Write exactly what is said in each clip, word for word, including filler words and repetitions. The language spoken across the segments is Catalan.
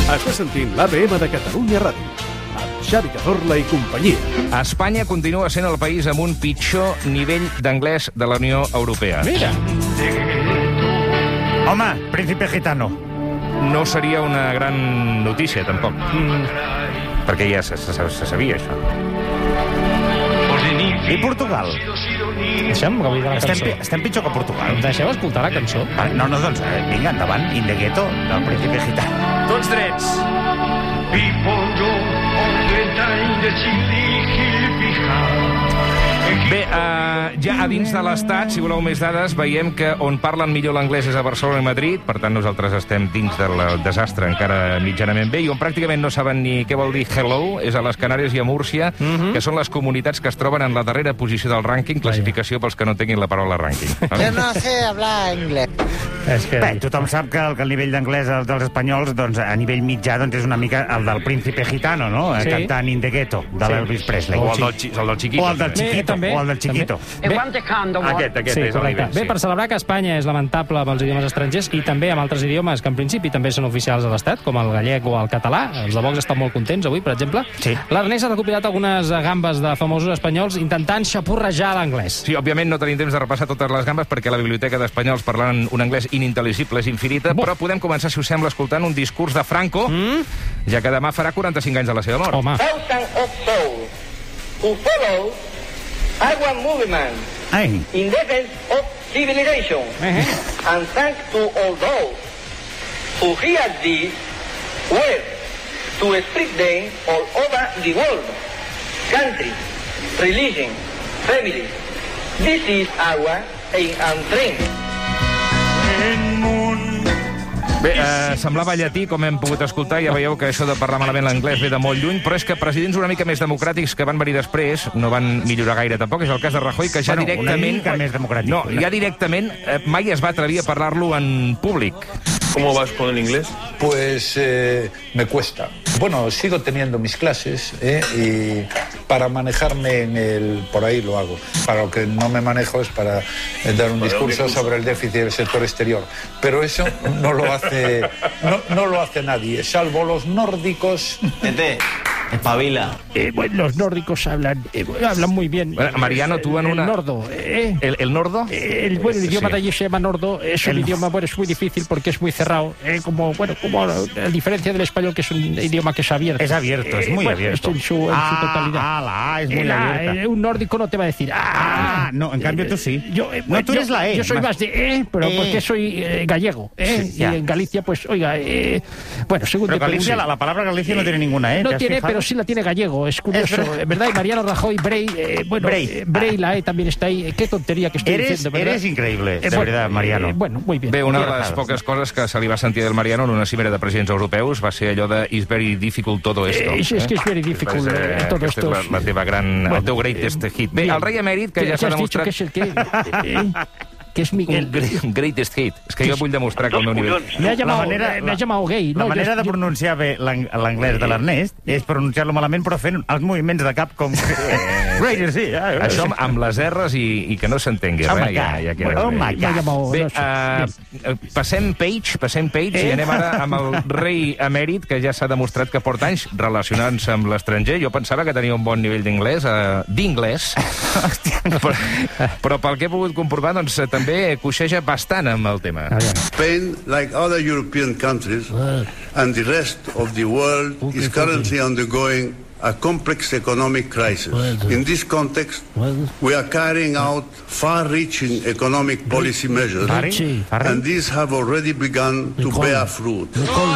Estàs sentint l'A B M de Catalunya Ràdio, amb Xavi Cazorla i companyia. Espanya continua sent el país amb un pitjor nivell d'anglès de la Unió Europea. Mira. Home, príncipe gitano. No seria una gran notícia, tampoc. Mm. Perquè ja se, se, se sabia, això. I Portugal? Deixem que vull de la Estem, cançó. pi- estem pitjor que Portugal. Ens deixeu escoltar la cançó? Ah, No, no, doncs eh, vinga, endavant. In the ghetto, del príncipe gitano. Tots drets! Bé, uh, ja a dins de l'Estat, si voleu més dades, veiem que on parlen millor l'anglès és a Barcelona i Madrid, per tant nosaltres estem dins del desastre encara mitjanament bé, i on pràcticament no saben ni què vol dir hello, és a les Canàries i a Múrcia, mm-hmm. que són les comunitats que es troben en la darrera posició del rànquing, classificació pels que no tinguin la paraula rànquing. Yo no sé hablar inglés. És que... Bé, tothom sap que el, que el nivell d'anglès dels espanyols, doncs, a nivell mitjà, doncs, és una mica el del príncipe gitano, no? Sí. Cantant In the ghetto, de Sí. l'Elvis Presley. O el del, chi- el del Chiquito. O el del també. Chiquito, també, o el del Chiquito. Bé, Aquest, aquest sí, és el correcte. nivell. Bé, Sí. per celebrar que Espanya és lamentable amb els idiomes estrangers i també amb altres idiomes que en principi també són oficials a l'Estat, com el gallec o el català. Els de Vox estan molt contents avui, per exemple. Sí. L'Ernest ha recopilat algunes gambes de famosos espanyols intentant xapurrejar l'anglès. Sí, òbviament no tenim temps de repassar totes les gambes perquè la biblioteca d'espanyols parlant un anglès inintel·ligible és infinita, Bo. però podem començar, si us sembla, escoltant un discurs de Franco, mm? ja que demà farà quaranta-cinc anys de la seva mort. Home, Thousand of souls who follow our movement Ai, in defense of civilization. eh, And thanks to all those who hear this word to spread them all over the world. Country, religion, family. This is our aim and dream. Bé, eh, semblava llatí, com hem pogut escoltar, ja veieu que això de parlar malament l'anglès ve de molt lluny, però és que presidents una mica més democràtics que van venir després no van millorar gaire tampoc, és el cas de Rajoy, que ja Bueno, una directament... mica més democràtic. No, ja directament eh, mai es va atrevir a parlar-lo en públic. ¿Cómo vas con el inglés? Pues eh, me cuesta. Bueno, sigo teniendo mis clases ¿eh? y para manejarme en el... por ahí lo hago. Para lo que no me manejo es para eh, dar un discurso sobre el déficit del sector exterior. Pero eso no lo hace, no, no lo hace nadie, salvo los nórdicos. Tete, espabila. eh, bueno, los nórdicos hablan, eh, hablan muy bien. Bueno, Mariano, tú en el, una- El nordo, eh, ¿El, el nordo? El, bueno, el idioma Sí. de allí se llama nordo, es un El- idioma, bueno, es muy difícil porque es muy cerrado, eh, como, bueno, como a diferencia del español, que es un idioma que es abierto. Es abierto, es muy bueno, abierto. Es en su, en su Ah, totalidad. ah, la A es muy Eh, la- abierta. eh, un nórdico no te va a decir, ah, Ah, no, en cambio tú sí. Yo, eh, No, tú yo- eres la E, Yo soy más- más, de E, pero E. porque soy eh, gallego, eh, Sí, y ya. en Galicia, pues, oiga, eh, bueno, según Pero te Galicia, pregunte- la, la palabra Galicia no tiene ninguna E. no ¿te has tiene, fijado? pero sí la tiene gallego, es curioso, Es verdad. ¿verdad? Y Mariano Rajoy, Bray, eh, bueno, Bray. eh, Bray, la E también está ahí. Eh, Qué tontería que estoy Eres, diciendo, ¿verdad? eres increíble, de Eh, bueno, verdad, Mariano. eh, bueno, muy bien. Bé, una de Qué les rajado. poques coses que se li va sentir del Mariano en una cimera de presidents europeus va ser allò de "It's very difficult todo esto". Eh, és- és que és very difficult, Eh, eh, todo aquesta esto. és la, la teva gran... Bueno, el teu greatest hit. Bé, bien. el rei emèrit, que ¿Qué- ja qué s'ha has dicho demostrat... que es el qué? Eh, que es Miguel. Un gre- greatest hit. És que jo vull demostrar que el meu nivell... Me ha llamado, La manera- me ha la- llamado gay. La no, manera yo- de yo- pronunciar bé l'ang- l'anglès de l'Ernest és pronunciar-lo malament, però fent els moviments de cap com... Great, sí. ah, Això amb, amb les R's i, i que no s'entengui Oh res, my ja, God. ja queda Oh bé. my Me ha llamado... Bé, no sé. uh, passem page, passem page Eh? i anem ara amb el rei emèrit, que ja s'ha demostrat que porta anys relacionant-se amb l'estranger. Jo pensava que tenia un bon nivell d'inglès, uh, d'inglès, però, però pel que he pogut comprovar, doncs, eh, també coixeja bastant amb el tema. Spain, like other European countries and the rest of the world, is currently undergoing a complex economic crisis. In this context, we are carrying out far-reaching economic policy measures, Farri? Farri? and these have already begun to bear fruit.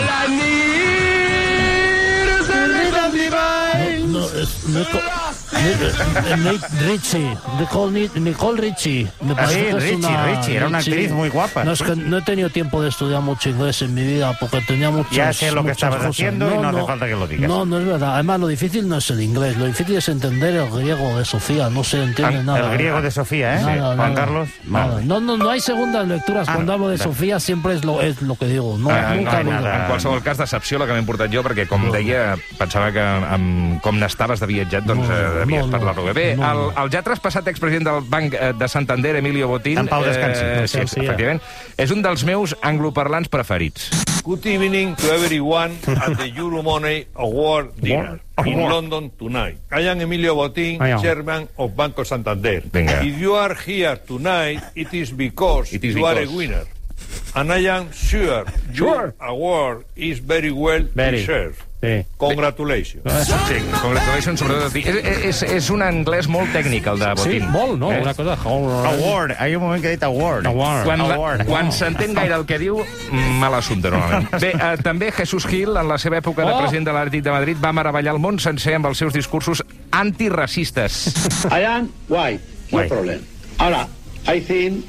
No, es Nico- Ni- Nick Richie, Nicole, Nicole Richie. Me parece Sí, que es Richie, una, Richie, era una actriz muy guapa. No, es que no he tenido tiempo de estudiar mucho inglés en mi vida porque tenía muchas Ya sé lo que muchas estabas cosas. haciendo y no hace falta que lo digas. No, no es verdad. Además, lo difícil no es el inglés, lo difícil es entender el griego de Sofía. No se entiende El nada. griego de Sofía, ¿eh? Nada, Juan nada. Carlos. Nada. Vale. No, no, no hay segundas lecturas. Ah, Cuando hablo de vale. Sofía siempre es lo, es lo que digo. No, Ah, nunca no, he oído. nada. En qualsevol cas, decepció la que m'he portat jo, perquè, com deia, pensava que amb com n'estaves de viatjat, doncs, eh, sabies no, parlar-lo bé. Bé, no, el, no. el ja traspassat expresident del Banc de Santander, Emilio Botín... En pau descansi. Eh, sí, Chelsea, efectivament. És un dels meus angloparlants preferits. Good evening to everyone at the Euromoney Award dinner in London tonight. I am Emilio Botín, Ai, chairman of Banco Santander. Venga. If you are here tonight, it is because It is you are a because. winner. And I am sure, your award is very well Very. deserved. Sí. Congratulations. Sí, congratulations, sobretot a ti. És, és, és un anglès molt tècnic, el de Sí, Botín. molt, no? Eh? Una cosa... Award. Hi ha un moment que he dit award. Award. Quan, la, Award. quan s'entén gaire el que diu, mal assumpte, normalment. Bé, eh, també Jesús Gil, en la seva època de Oh! president de l'Atlètic de Madrid, va meravellar el món sencer amb els seus discursos antiracistes. I am white, no White. problem. Ahora, I think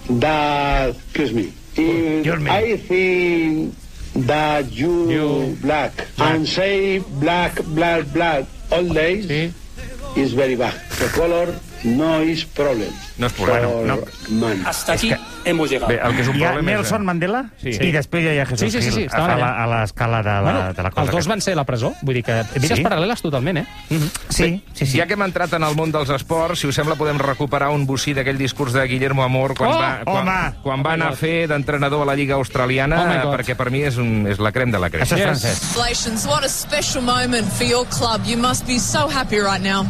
that, excuse me, if You're me. I think that you, You- black, and say black, black, black all days Sí. is very bad. The color no is problem. No és problema, for no. man. Hasta aquí hemos llegado. Bé, el que és un Hi ha problema és... Nelson Mandela Sí. i després ja hi ha Jesús Sí, sí, sí, sí, Gil estaven a la- allà. a l'escala de, la, Bueno, de la cosa. els dos aquesta. van ser a la presó. Vull dir que vides Sí? paral·leles totalment, eh? Mhm. Sí, sí, sí. Ja que hem entrat en el món dels esports, si us sembla podem recuperar un bocí d'aquell discurs de Guillermo Amor quan, Oh, va, quan, home! quan va Oh my anar a God. fer d'entrenador a la Lliga Australiana, Oh my God. perquè per mi és, un, és la crem de la crem. Això és Yes. francès. Congratulations. What a special moment for your club. You must be so happy right now.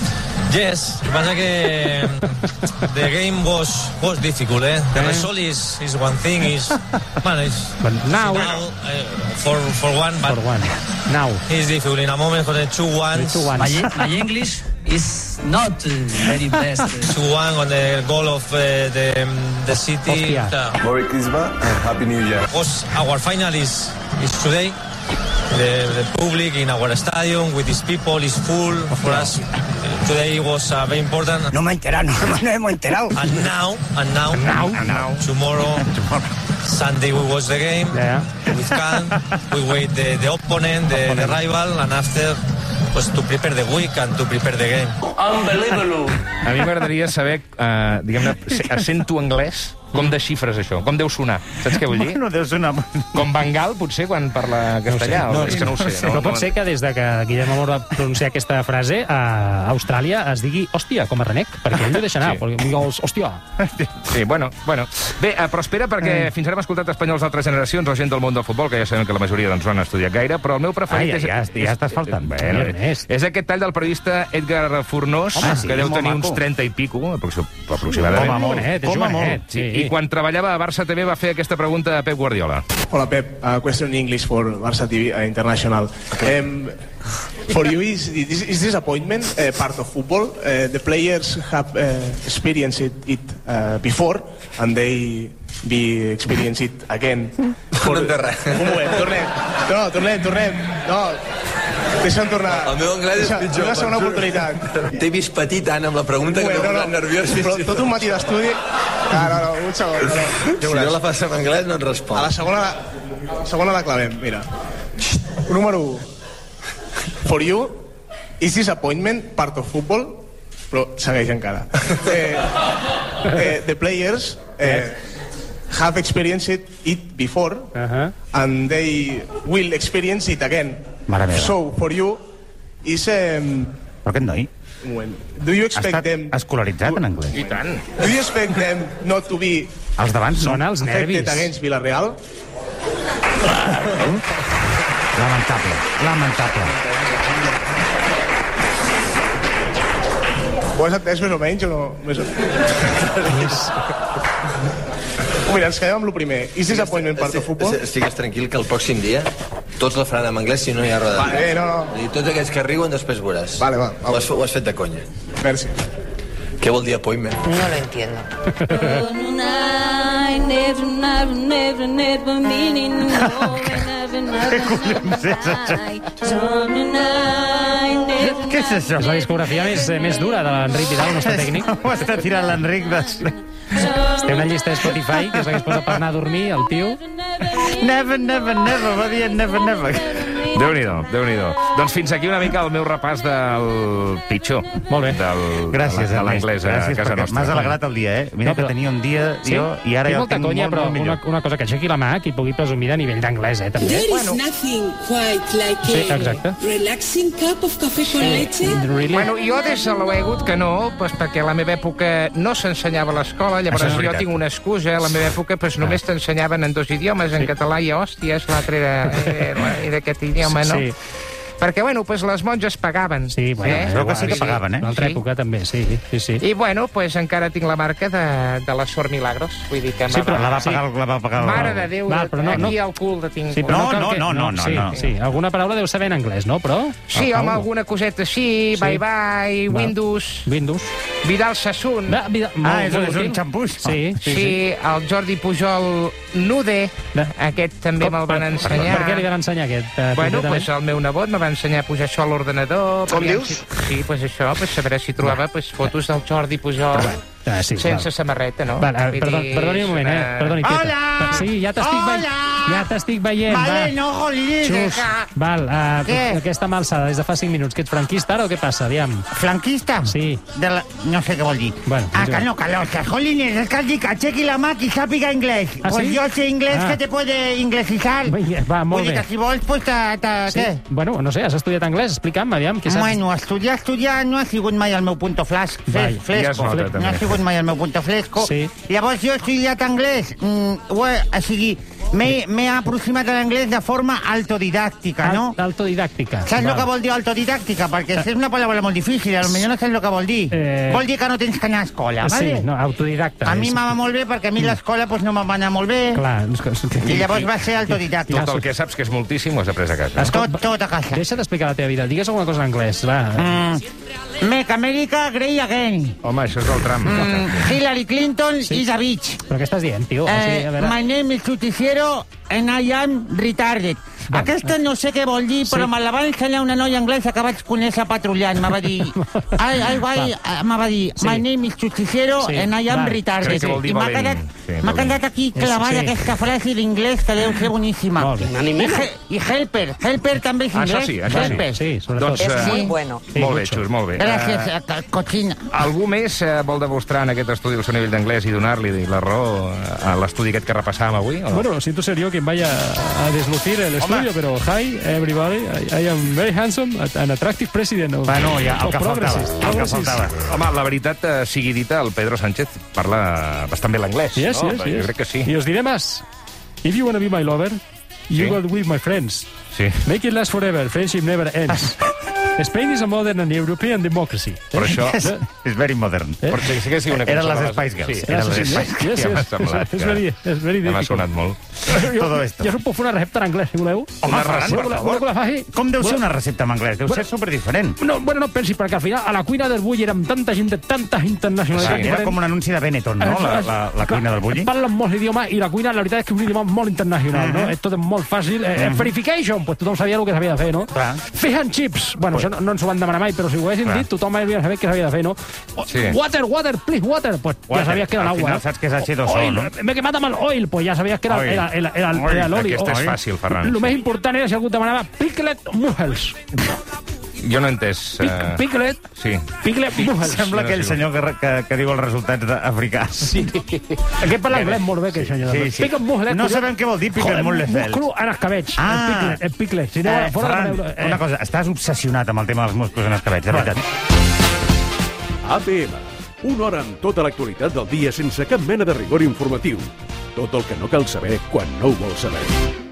Yes, pasa que the game was was difficult. Eh? The result is is one thing. Is man, is But now- uh, for for one, but For one. Now. it's difficult in a moment for the two ones. Two ones. My, my English is not uh, very best. Two one on the goal of uh, the um, the city. Hostia. Uh, Merry Christmas and Happy New Year. was our final is is today. The, the public in our stadium with these people is full for us. Today was uh, very important. No me he enterado, no, no hemos enterado. And now, and now, Now, now. tomorrow, Sunday we watch the game Yeah. with calm. We wait the, the opponent, the, the rival, and after, pues to prepare the week and to prepare the game. Unbelievable. A mi m'agradaria saber, eh, diguem-ne, accent-tu anglès, com desxifres això? Com deu sonar? Saps què vull dir? Bueno, deu ser una... Com Bengal, potser, quan parla castellà? No, o... És que no ho sé. Però pot ser que des de que Guillem Amor va pronunciar aquesta frase a Austràlia es digui hòstia, com a renec, perquè ell ho deixa anar. Sí. Perquè digues, hòstia. Sí, bueno, bueno. Bé, eh, però espera, perquè fins ara hem escoltat espanyols d'altres generacions o gent del món del futbol, que ja sabem que la majoria doncs, no han estudiat gaire, però el meu preferit Ai, és... ja, ja, ja estàs faltant. Bueno, Ernest. és aquest tall del periodista Edgar Fornós, Home, sí, que deu molt tenir maco. uns trenta i pico, aproxi- aproximadament. Com a molt, jovenet, és com a jovenet, molt. Sí. I quan treballava a Barça T V va fer aquesta pregunta a Pep Guardiola. Hola Pep, uh, question in English for Barça T V uh, International. Um, for you, is, is, is disappointment uh, part of football? Uh, the players have uh, experienced it, it uh, before and they be experience it again. For... No entenc res. Un moment, tornem. No, tornem, tornem. No, deixa'm tornar. El meu anglès és Deixa, pitjor, una segona per oportunitat. T'he vist petit, Anna, amb la pregunta que Un m'he moment, posat nerviós. Però tot un matí d'estudi... Ah, no, no, un segon. No, no. Si no la fas en anglès, no et A respon. la segona, a la segona la clavem, mira. Número u. For you, is disappointment part of football? Però segueix encara. Eh, eh, the players eh, have experienced it before Uh -huh. and they will experience it again. Mare meva. So, for you, is... Um, Però aquest noi un moment. Do you ha expect estat them... escolaritzat en anglès. I tant. Do you expect them not to be Els d'abans no. Sona els nervis. affected against Villarreal? Lamentable, lamentable. Ho has entès més o menys o no? Més o... Mira, ens quedem amb el primer. Is disappointment part of football? Estigues tranquil que el pròxim dia tots la faran en anglès si no hi ha roda. Vale, no, no. I tots aquests que riuen després veuràs. Vale, va. Ho has, ho has fet de conya. Merci. Què vol dir appointment? No lo entiendo. Què és això? És la discografia més, eh, més dura de l'Enric Vidal, el nostre tècnic. Ho està tirant l'Enric de... Té una llista de Spotify que s'hagués posat per anar a dormir, el tio. Never, never, never, va dir never, never. Déu-n'hi-do, Déu-n'hi-do. Doncs fins aquí una mica el meu repàs del pitjor. Molt bé. Del, Gràcies, de l'anglès a Gràcies, casa nostra. M'has alegrat el dia, eh? Mira No, però- que tenia un dia Sí? jo i ara Tinc ja el molta tinc conya, molt, però molt millor. una, una cosa, que aixequi la mà qui pugui presumir de nivell d'anglès, eh, també. There is nothing quite like Sí, a exacte. relaxing cup of café con leche. Really? Bueno, jo des de l'ho he hagut que no, pues, perquè a la meva època no s'ensenyava a l'escola, llavors Això és jo veritat. tinc una excusa, a la meva època pues, només t'ensenyaven en dos idiomes, en català i hòsties, l'altre era, era, era aquest idioma, no? Sí. Perquè, bueno, pues, les monges pagaven. Sí, bueno, eh? és Veu que sí que Sí. pagaven, eh? En l'altra Sí. època també, sí, sí, sí. I, bueno, pues, encara tinc la marca de, de la Sor Milagros. Vull dir que Sí, però La va Sí. pagar, la va pagar... Mare de Déu, Val, però no- aquí no- al cul de tinc. Sí, però No, cal no, que- no, no, no, sí, no. sí, alguna paraula deu saber en anglès, no? Però... Sí, Al- home, al- alguna coseta així, Sí. bye bye, Va. Windows, Windows. Vidal Sassoon. Va, vida, Ah, molt, és, molt és un útil. xampús. Sí, sí, Sí, sí. el Jordi Pujol Nude, De- aquest també me'l van Per, ensenyar. per què li van ensenyar aquest? Eh, Bueno, concretament? pues el meu nebot me va ensenyar a posar això a l'ordenador. Com aviam dius? Si, sí, pues això, pues saber si trobava pues, fotos del Jordi Pujol Ah, sí, sense val. samarreta, no? Val, eh, Vull perdó, dir, perdoni un és moment, una- eh? Perdoni, tieta. Hola! Sí, ja t'estic veient. Hola! Ja t'estic veient, Vale, va. no, jolines, Xus, deja. val, uh, Què? aquesta malsada des de fa cinc minuts, que ets franquista ara o què passa? Aviam. Franquista? Sí. De la... No sé què vol dir. Bueno, ah, és que igual. no, que no, que jolines, es que has dit que aixequi la mà qui sàpiga inglès. Ah, pues sí? yo sé inglés Ah. que te puede inglesizar. Va, molt Vull dir bé. que si vols, pues te... te Sí? què? Bueno, no sé, has estudiat anglès? Explica'm, aviam, què saps? Bueno, estudiar, estudiar no ha sigut mai el meu punto flash, Vai. fles, Ja es fresco. nota, també. no ha sigut mai el meu punto fresco. Sí. Llavors jo he estudiat anglès, mm, ho he, o sigui, m'he m'he aproximat a l'anglès de forma autodidàctica, no? Al- Autodidàctica. Saps Val. el que vol dir autodidàctica? Perquè és una paraula molt difícil, potser no saps el que vol dir. Eh. Vol dir que no tens que anar a escola, Sí, vale? no, autodidacta. A mi és- m'ava molt bé perquè a mi l'escola pues, no me'n va anar molt bé. Clar, és que... és que- I llavors va ser autodidàctica. Tot el que saps que és moltíssim ho has après a casa. Tot, tot a casa. Deixa d'explicar la teva vida. Digues alguna cosa en anglès, va. Mm, Make America Great Again. Home, això és el tram. Mm, Hillary Clinton is a bitch. Però què estàs dient, tio? O Eh, sigui, a veure... my name is Justiciero and I am retarded. Va. Aquesta no sé què vol dir, però Sí. me la va ensenyar una noia anglesa que vaig conèixer patrullant. Me va dir... Ai, ai, ai, eh, me va dir, Sí. my name is Justiciero Sí. and I am Va. retarded. Crec que vol dir I m'ha valent. quedat, Sí, m'ha valent. quedat aquí clavada Sí. aquesta frase d'inglès que deu ser boníssima. Molt bé. I, he- I helper, helper també és Ah, inglès. això sí, això sí. helper. Sí, sobretot. Doncs, eh, muy bueno. Sí, molt bé, mucho. Xus, molt bé. Gràcies, Eh, eh, cochina. algú més eh, vol demostrar en aquest estudi el seu nivell d'anglès i donar-li la raó a l'estudi aquest que repassàvem avui? O no? Bueno, siento ser yo quien vaya a deslucir el estudio, pero hi, everybody, I, I am very handsome, an attractive president of, Bueno, ja, el of que faltava, progressives. el que Progressives. faltava. Home, la veritat eh, sigui dita, el Pedro Sánchez parla bastant bé l'anglès, Yes, no? yes, Jo yes. crec que sí. Y os diré más. If you want to be my lover, you Sí. go with my friends. Sí. Make it last forever. Friendship never ends. Spain is a modern and European democracy. Però això... És, és very modern. Eh? Però sí, sí que sí una Eren cançó les de Spice Girls. Sí, Eren Ah, les sí, sí, Spice yes, ja yes, m'ha yes. semblat És que- very, és very ja m'ha difficult. sonat molt. Jo, Todo esto. jo us puc fer una recepta en anglès, si voleu. Home, Ferran, per Voleu- favor. voleu que la faci? Com deu ser Voleu- una recepta en anglès? Deu ser superdiferent. No, bueno, no pensi, perquè al final a la cuina del Bulli érem tanta gent de tantes internacionalitats. Sí, era diferents. com un anunci de Benetton, no? La, la, la cuina del Bulli. Parlen molts idiomes i la cuina, la veritat és que és un idioma molt internacional, no? És tot molt fàcil. Eh, verification, pues tothom sabia el que s'havia de fer, no? Clar. Fish and chips, bueno, això no, no ens ho van demanar mai, però si ho haguessin Clar. dit, tothom havia de saber què s'havia de fer, no? O- Sí. Water, water, please, water, pues ja Water. sabies que era Al l'aigua. final saps que és hache dos o, Oil, no? m'he quemat amb el oil, pues ja sabies que era, Oil. era, era, era, Oil, era l'oli. Aquesta és Oi. fàcil, Ferran. El sí. més important era si algú et demanava piclet mussels. Jo no he entès... Pic, eh, piclet, Sí. piclet mussels. Sembla aquell senyor que, que, que diu els resultats d'africà. Sí. Aquest parla anglès molt bé, aquell senyor. Sí, sí. Piclet mussels. No sabem què vol dir piclet mussels. Musclo en escabetx. Ah. El piclet, el piclet. Si no, Eh, fora Ferran, de veure... una cosa, estàs obsessionat amb el tema dels musclos en escabetx, de veritat. A P M, una hora amb tota l'actualitat del dia sense cap mena de rigor informatiu. Tot el que no cal saber quan no ho vols saber.